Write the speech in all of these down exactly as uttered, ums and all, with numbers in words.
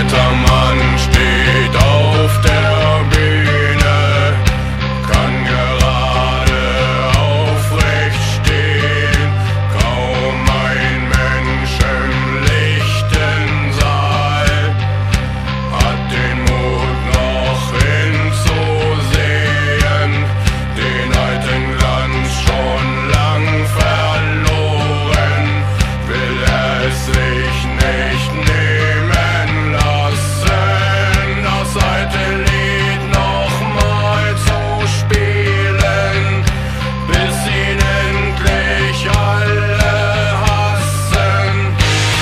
alter Mann steht auf der Bühne, kann gerade aufrecht stehen. Kaum ein Mensch im lichten Saal hat den Mut noch hinzusehen. Den alten Glanz schon lang verloren, will er es sich nicht nehmen lassen, das alte Lied noch mal zu spielen, bis ihn endlich alle hassen.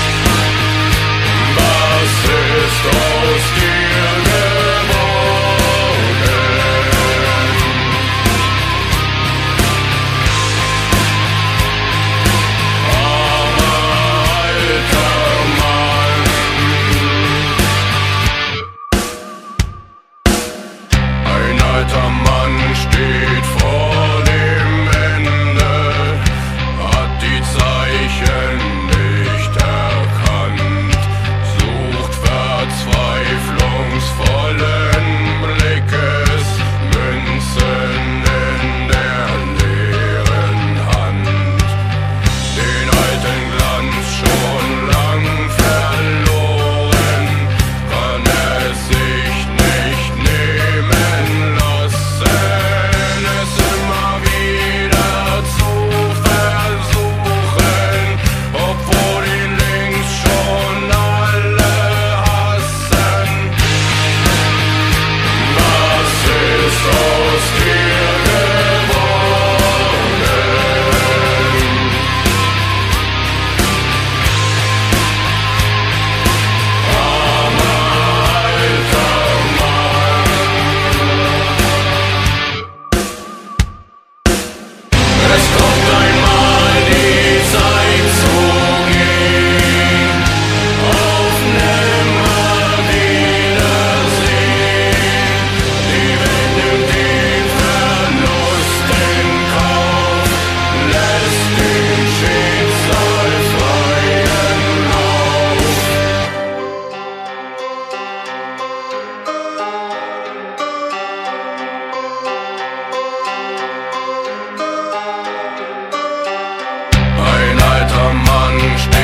Was ist aus dir geworden? Armer alter Mann. Ein alter Mann steht vor dem Ende, hat die Zeichen nicht erkannt, sucht verzweiflungsvollen Blickes Münzen in der leeren Hand. Den alten Glanz schon lang verloren, kann er sich nicht nehmen lassen, es immer wieder zu versuchen, obwohl ihn links schon alle hassen. Was ist aus dir geworden? Armer alter Mann. Es kommt einmal die Zeit zu gehen, auf Nimmerwiedersehen. Die Welt nimmt den Verlust in Kauf, lässt dem Schicksal freien Lauf. Ein alter Mann steht